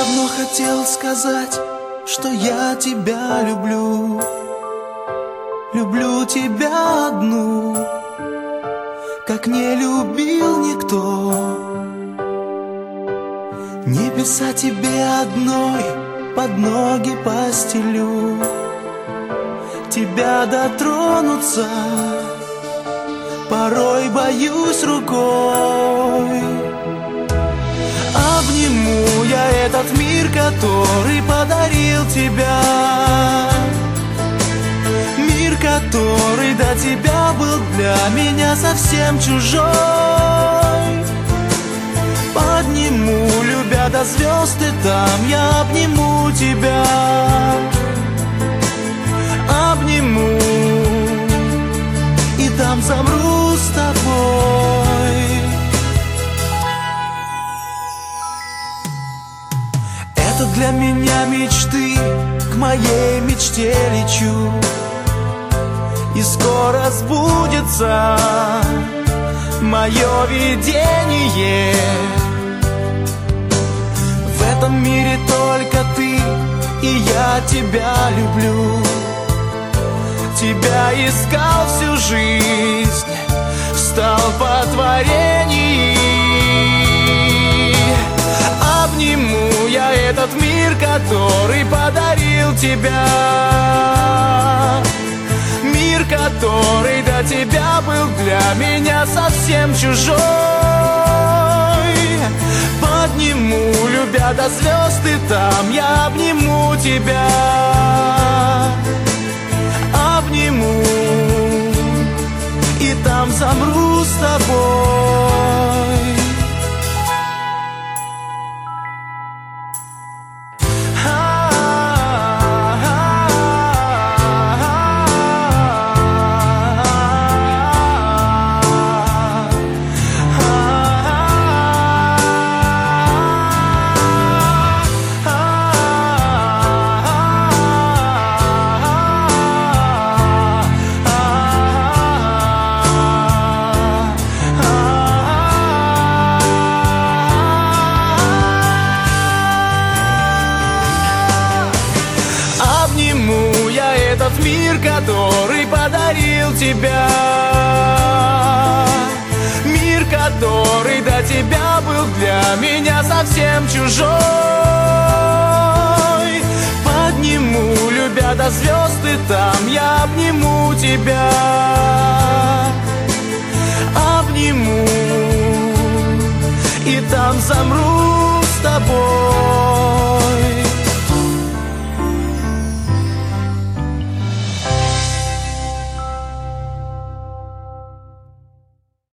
давно хотел сказать, что я тебя люблю. Люблю тебя одну, как не любил никто. Небеса тебе одной под ноги постелю. Тебя дотронуться порой боюсь рукой. Обниму я этот мир, который подарил тебя. Мир, который до тебя был для меня совсем чужой. Подниму, любя до звезд, и там я обниму тебя. Обниму, и там замру с тобой. Это для меня мечты, к моей мечте лечу. И скоро сбудется мое видение. В этом мире только ты, и я тебя люблю. Тебя искал всю жизнь, стал по творению. Обниму я этот мир, который подарил тебя. Мир, который до тебя был для меня совсем чужой. Подниму, любя до звезд, и там я обниму тебя. Обниму, и там замру с тобой. Мир, который подарил тебя. Мир, который до тебя был для меня совсем чужой. Подниму, любя до звезд, и там я обниму тебя. Обниму, и там замру с тобой.